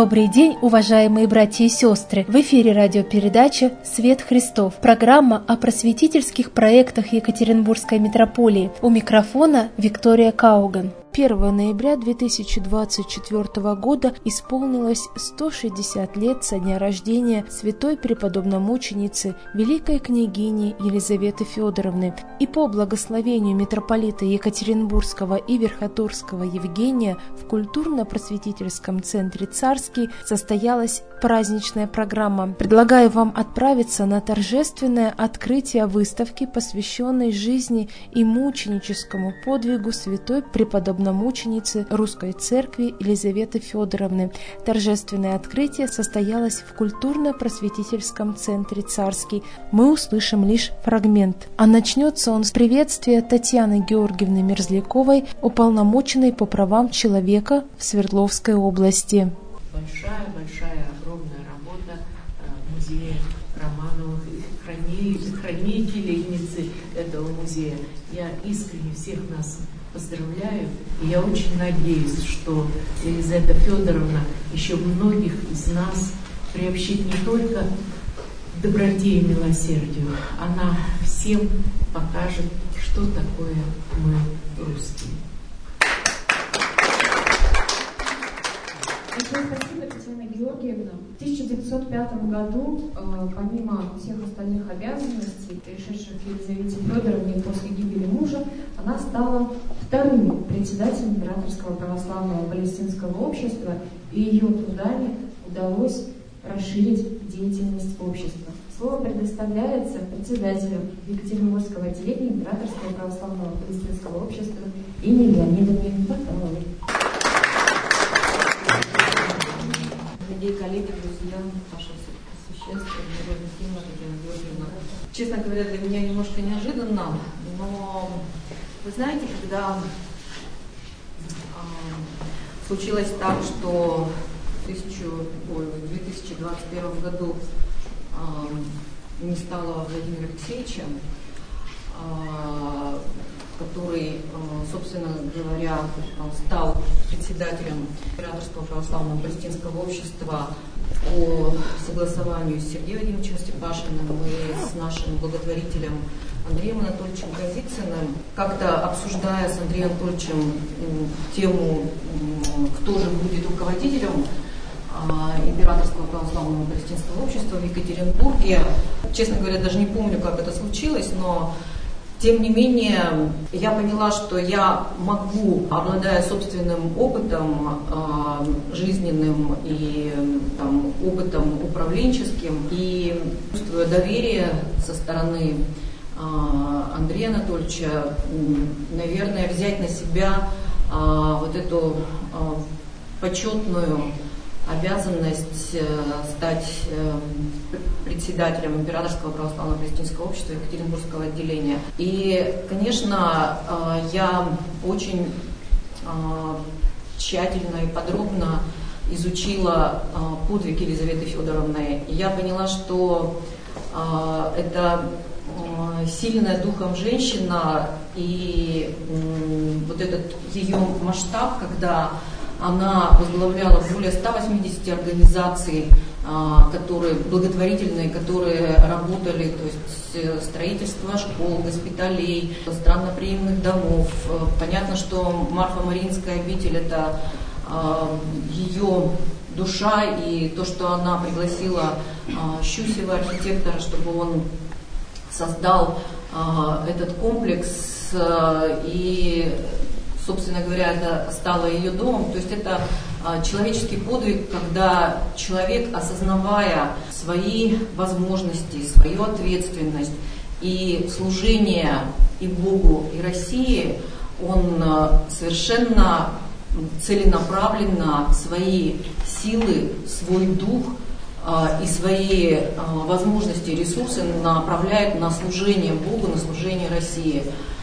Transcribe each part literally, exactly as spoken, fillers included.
Добрый день, уважаемые братья и сестры! В эфире радиопередача «Свет Христов». Программа о просветительских проектах Екатеринбургской митрополии. У микрофона Виктория Кауган. первого ноября две тысячи двадцать четвёртого года исполнилось сто шестьдесят лет со дня рождения святой преподобномученицы великой княгини Елизаветы Федоровны. И по благословению митрополита Екатеринбургского и Верхотурского Евгения в культурно-просветительском центре «Царский» состоялась праздничная программа. Предлагаю вам отправиться на торжественное открытие выставки, посвященной жизни и мученическому подвигу святой преподобномученицы мученицы Русской Церкви Елизаветы Федоровны. Торжественное открытие состоялось в культурно-просветительском центре «Царский». Мы услышим лишь фрагмент. А начнется он с приветствия Татьяны Георгиевны Мерзляковой, уполномоченной по правам человека в Свердловской области. Большая-большая, огромная работа музея Романовых, хранительницы этого музея. Я искренне всех нас поздравляю, и я очень надеюсь, что Елизавета Федоровна еще многих из нас приобщит не только к доброте и милосердию, она всем покажет, что такое мы русские. Большое спасибо, Татьяна Георгиевна. В тысяча девятьсот пятом году, э, помимо всех остальных обязанностей, пришедших к Елизавете Федоровне после гибели мужа, она стала вторым председателем Императорского православного палестинского общества, и ее трудами удалось расширить деятельность общества. Слово предоставляется председателю Екатеринбургского отделения Императорского православного палестинского общества Инне Леонидовне Баталовой. Дорогие коллеги, друзья, ваше священство, честно говоря, для меня немножко неожиданно, но вы знаете, когда э, случилось так, что в две тысячи двадцать первом году э, не стало Владимира Алексеевича, э, который, собственно говоря, стал председателем Императорского православного палестинского общества по согласованию с Сергеем Владимировичем Степашиным и с нашим благотворителем Андреем Анатольевичем Казицыным, как-то обсуждая с Андреем Анатольевичем тему, кто же будет руководителем Императорского православного палестинского общества в Екатеринбурге. Честно говоря, даже не помню, как это случилось, но тем не менее, я поняла, что я могу, обладая собственным опытом э, жизненным и там, опытом управленческим, и чувствуя доверие со стороны э, Андрея Анатольевича, наверное, взять на себя э, вот эту э, почетную обязанность э, стать э, председателем Императорского православного палестинского общества Екатеринбургского отделения. И, конечно, э, я очень э, тщательно и подробно изучила э, подвиг Елизаветы Федоровны. И я поняла, что э, это э, сильная духом женщина, и э, вот этот ее масштаб, когда она возглавляла более ста восьмидесяти организаций, которые благотворительные, которые работали, то есть строительство школ, госпиталей, странноприимных домов. Понятно, что Марфа-Мариинская обитель – это ее душа, и то, что она пригласила Щусева, архитектора, чтобы он создал этот комплекс, и, собственно говоря, это стало ее домом. То есть это а, человеческий подвиг, когда человек, осознавая свои возможности, свою ответственность и служение и Богу, и России, он а, совершенно целенаправленно свои силы, свой дух а, и свои а, возможности и ресурсы направляет на служение Богу, на служение России.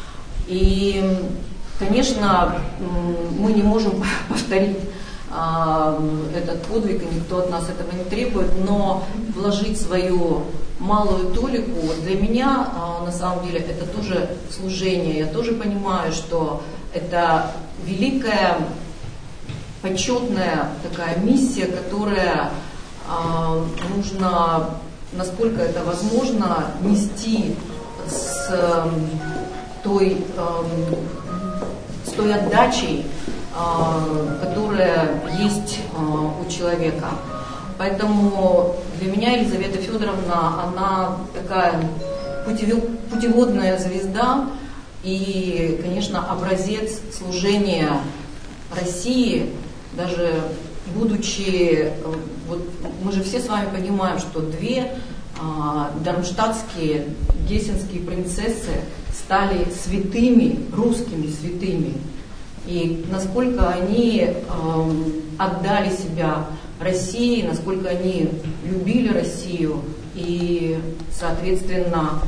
И, конечно, мы не можем повторить а, этот подвиг, и никто от нас этого не требует, но вложить свою малую толику для меня, а, на самом деле, это тоже служение. Я тоже понимаю, что это великая почетная такая миссия, которая э, нужно, насколько это возможно, нести с э, той, э, с той отдачей, э, которая есть э, у человека. Поэтому для меня Елизавета Федоровна, она такая путеводная звезда и, конечно, образец служения России, даже будучи, вот мы же все с вами понимаем, что две а, дармштадтские гессенские принцессы стали святыми, русскими святыми. И насколько они а, отдали себя России, насколько они любили Россию и, соответственно,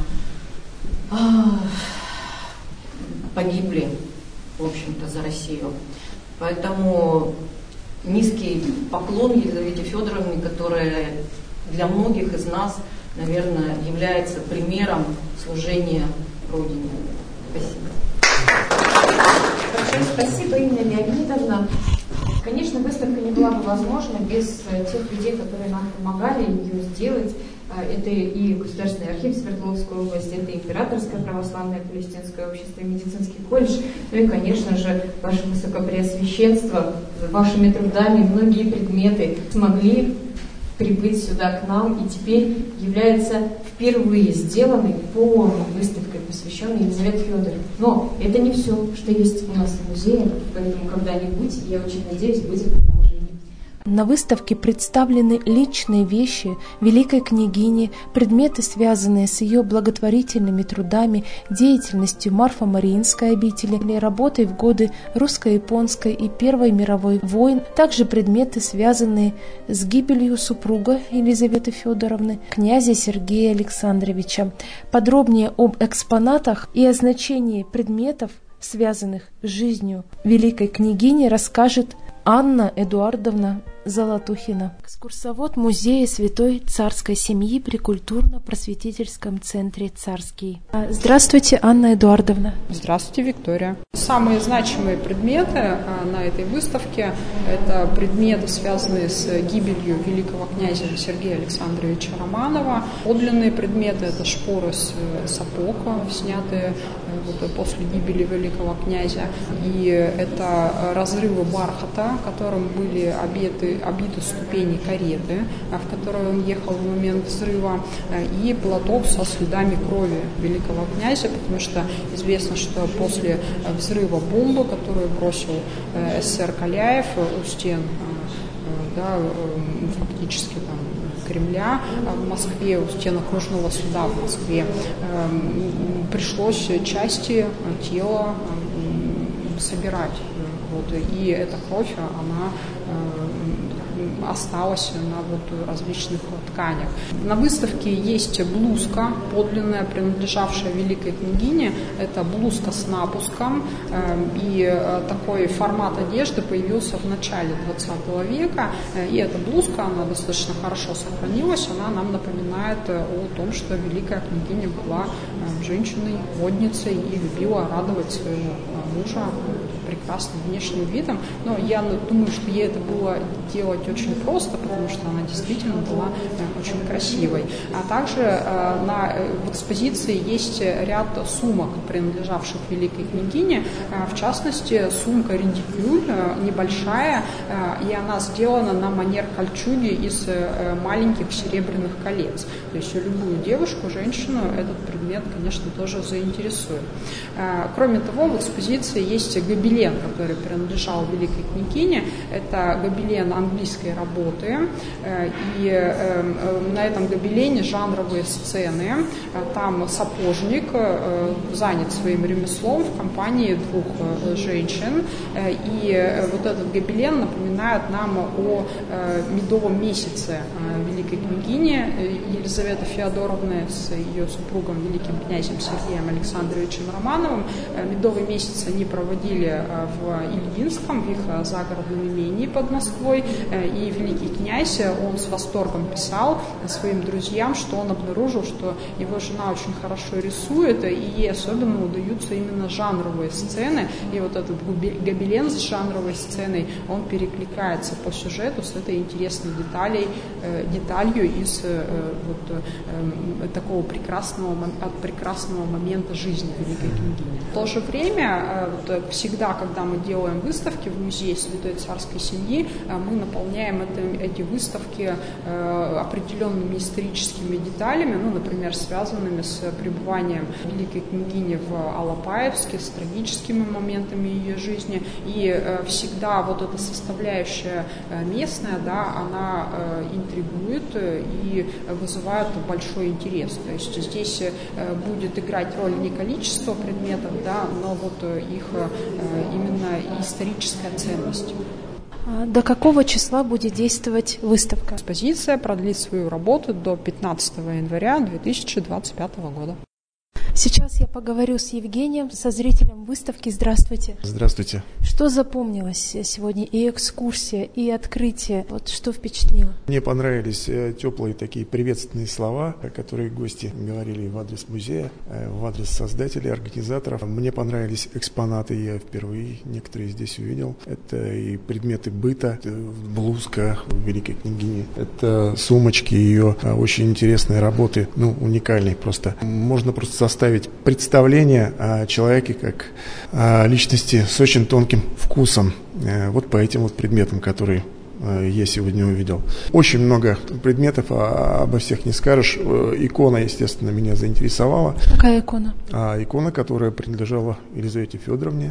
а, погибли, в общем-то, за Россию. Поэтому низкий поклон Елизавете Федоровне, которая для многих из нас, наверное, является примером служения Родине. Спасибо. Большое спасибо, Инна Леонидовна. Конечно, выставка не была бы возможна без тех людей, которые нам помогали ее сделать. Это и Государственный архив Свердловской области, это Императорское православное палестинское общество, и медицинский колледж, ну и, конечно же, ваше Высокопреосвященство. Вашими трудами многие предметы смогли прибыть сюда к нам и теперь является впервые сделанной полной выставкой, посвященной Елизавете Федоровне. Но это не все, что есть у нас в музее, поэтому когда-нибудь, я очень надеюсь, будет продолжение. На выставке представлены личные вещи великой княгини, предметы, связанные с ее благотворительными трудами, деятельностью Марфо-Мариинской обители, работой в годы русско-японской и Первой мировой войн, также предметы, связанные с гибелью супруга Елизаветы Федоровны, князя Сергея Александровича. Подробнее об экспонатах и о значении предметов, связанных с жизнью великой княгини, расскажет Анна Эдуардовна Золотухина, экскурсовод музея Святой Царской семьи при культурно-просветительском центре «Царский». Здравствуйте, Анна Эдуардовна. Здравствуйте, Виктория. Самые значимые предметы на этой выставке – это предметы, связанные с гибелью великого князя Сергея Александровича Романова. Подлинные предметы – это шпоры с сапог, снятые вот после гибели великого князя. И это разрывы бархата, которым были обеты обиты ступени кареты, в которой он ехал в момент взрыва, и платок со следами крови великого князя, потому что известно, что после взрыва бомбы, которую бросил эсэр Каляев у стен, да, фактически там Кремля в Москве, у стен окружного суда в Москве, пришлось части тела собирать. Вот, и эта кровь, она осталась на вот различных тканях. На выставке есть блузка, подлинная, принадлежавшая великой княгине. Это блузка с напуском, и такой формат одежды появился в начале двадцатого века. И эта блузка, она достаточно хорошо сохранилась, она нам напоминает о том, что великая княгиня была женщиной, модницей и любила радовать своего мужа прекрасным внешним видом. Но я думаю, что ей это было делать очень просто, потому что она действительно была очень красивой. А также на, в экспозиции есть ряд сумок, принадлежавших великой княгине. В частности, сумка редикюль, небольшая, и она сделана на манер кольчуги из маленьких серебряных колец. То есть любую девушку, женщину этот предмет, конечно, тоже заинтересует. Кроме того, в экспозиции есть гобелен, который принадлежал великой княгине. Это гобелен английской работы. И на этом гобелене жанровые сцены. Там сапожник занят своим ремеслом в компании двух женщин. И вот этот гобелен напоминает нам о медовом месяце великой княгини Елизаветы Феодоровны с ее супругом, великим князем Сергеем Александровичем Романовым. Медовый месяц они проводили в Ильинском, в их загородном имении под Москвой, и великий князь, он с восторгом писал своим друзьям, что он обнаружил, что его жена очень хорошо рисует, и ей особенно удаются именно жанровые сцены, и вот этот гобелен с жанровой сценой, он перекликается по сюжету с этой интересной деталей, деталью из вот такого прекрасного, от прекрасного момента жизни великой княгини. В то же время, вот, всегда, когда мы делаем выставки в музее Святой Царской семьи, мы наполняем это, эти выставки определенными историческими деталями, ну, например, связанными с пребыванием великой княгини в Алапаевске, с трагическими моментами ее жизни. И всегда вот эта составляющая местная, да, она интригует и вызывает большой интерес. То есть здесь будет играть роль не количество предметов, да, но вот их именно историческая ценность. До какого числа будет действовать выставка? Экспозиция продлит свою работу до пятнадцатого января две тысячи двадцать пятого года. Сейчас я поговорю с Евгением, со зрителем выставки. Здравствуйте. Здравствуйте. Что запомнилось сегодня? И экскурсия, и открытие. Вот что впечатлило? Мне понравились теплые такие приветственные слова, которые гости говорили в адрес музея, в адрес создателей, организаторов. Мне понравились экспонаты, я впервые некоторые здесь увидел. Это и предметы быта, это блузка великой княгини, это сумочки ее, очень интересные работы, ну, уникальные просто. Можно просто составить представление о человеке как о личности с очень тонким вкусом. Вот по этим вот предметам, которые я сегодня увидел. Очень много предметов, а обо всех не скажешь. Икона, естественно, меня заинтересовала. Какая икона? А, икона, которая принадлежала Елизавете Федоровне.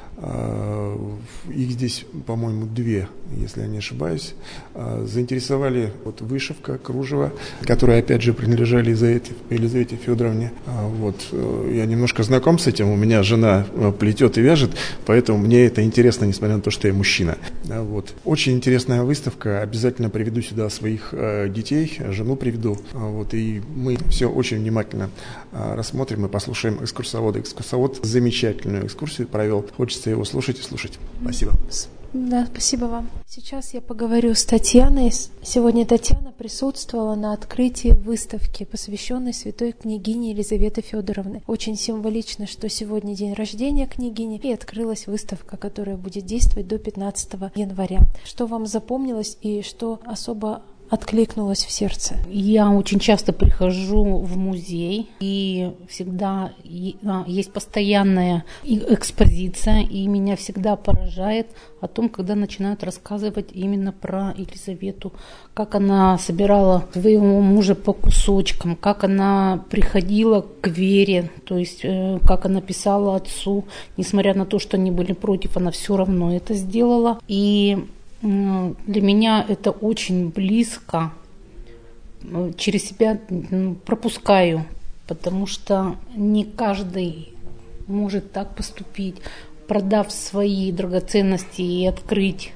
Их здесь, по-моему, две, если я не ошибаюсь. Заинтересовали вот вышивка, кружево, которые, опять же, принадлежали Елизавете, Елизавете Федоровне. Вот. Я немножко знаком с этим, у меня жена плетет и вяжет, поэтому мне это интересно, несмотря на то, что я мужчина. Вот. Очень интересная выставка, обязательно приведу сюда своих детей, жену приведу. Вот. И мы все очень внимательно рассмотрим и послушаем экскурсовода. Экскурсовод замечательную экскурсию провел, хочется его слушать и слушать. Спасибо. Да, спасибо вам. Сейчас я поговорю с Татьяной. Сегодня Татьяна присутствовала на открытии выставки, посвященной святой княгине Елизаветы Федоровны. Очень символично, что сегодня день рождения княгини, и открылась выставка, которая будет действовать до пятнадцатого января. Что вам запомнилось и что особо откликнулось в сердце? Я очень часто прихожу в музей, и всегда есть постоянная экспозиция, и меня всегда поражает о том, когда начинают рассказывать именно про Елизавету, как она собирала своего мужа по кусочкам, как она приходила к вере, то есть как она писала отцу, несмотря на то, что они были против, она все равно это сделала. И для меня это очень близко, через себя пропускаю, потому что не каждый может так поступить, продав свои драгоценности и открыть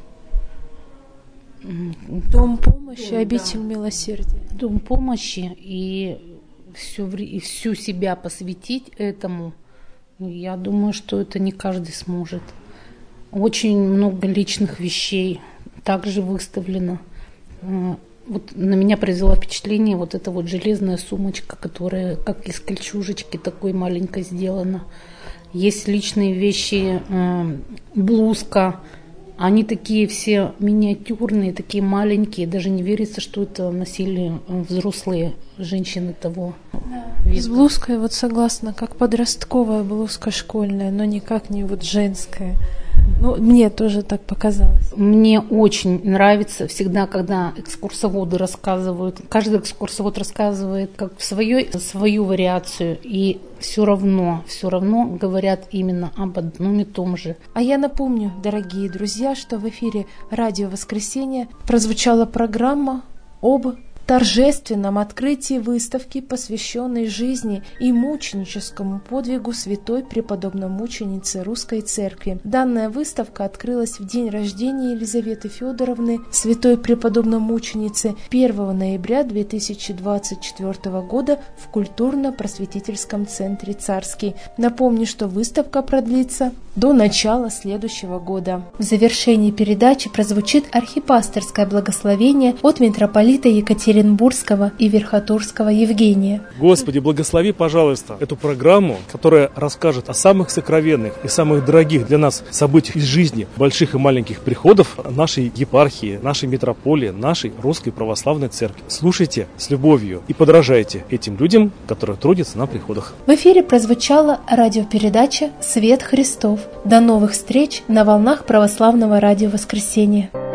дом помощи, да, обитель милосердия. Дом помощи и всю, и всю себя посвятить этому. Я думаю, что это не каждый сможет. Очень много личных вещей также выставлено. Вот на меня произвела впечатление вот эта вот железная сумочка, которая как из кольчужечки такой маленькой сделана. Есть личные вещи, блузка. Они такие все миниатюрные, такие маленькие. Даже не верится, что это носили взрослые женщины того века. С блузкой вот согласна, как подростковая блузка школьная, но никак не вот женская. Ну, мне тоже так показалось. Мне очень нравится всегда, когда экскурсоводы рассказывают. Каждый экскурсовод рассказывает как в свою, свою вариацию, и все равно, все равно говорят именно об одном и том же. А я напомню, дорогие друзья, что в эфире «Радио Воскресенье» прозвучала программа об торжественном открытии выставки, посвященной жизни и мученическому подвигу святой преподобно-мученицы Русской Церкви. Данная выставка открылась в день рождения Елизаветы Федоровны, святой преподобно-мученицы, первого ноября две тысячи двадцать четвёртого года в культурно-просветительском центре «Царский». Напомню, что выставка продлится до начала следующего года. В завершении передачи прозвучит архипасторское благословение от митрополита Екатеринбургского и Верхотурского Евгения. Господи, благослови, пожалуйста, эту программу, которая расскажет о самых сокровенных и самых дорогих для нас событиях из жизни больших и маленьких приходов нашей епархии, нашей митрополии, нашей Русской Православной Церкви. Слушайте с любовью и подражайте этим людям, которые трудятся на приходах. В эфире прозвучала радиопередача «Свет Христов». До новых встреч на волнах Православного радио «Воскресенье».